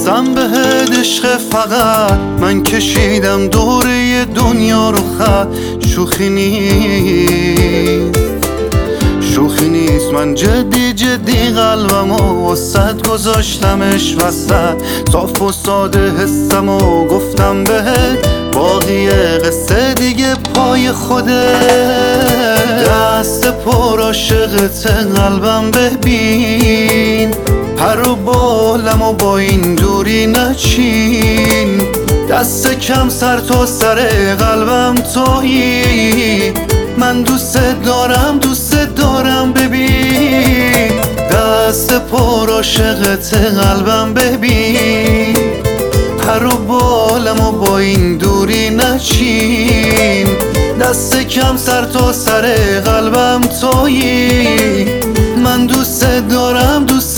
بستم بهت عشق فقط، من کشیدم دوره دنیا رو خط. شوخی نیست شوخی نیست، من جدی جدی قلبمو وسط گذاشتمش وسط. صاف و ساده حسمو گفتم بهت، باقی قصه دیگه پای خودت. دست پر عاشقت قلبم ببین، پر و بالم و با این دوری نچین. دست کم سر تا سر قلبم تویی، من دوست دارم ببین. دست پر عاشقت قلبم ببین، پر و بالم و با این دوری نچین. دست کم سر تا سر قلبم تویی، من دوست دارم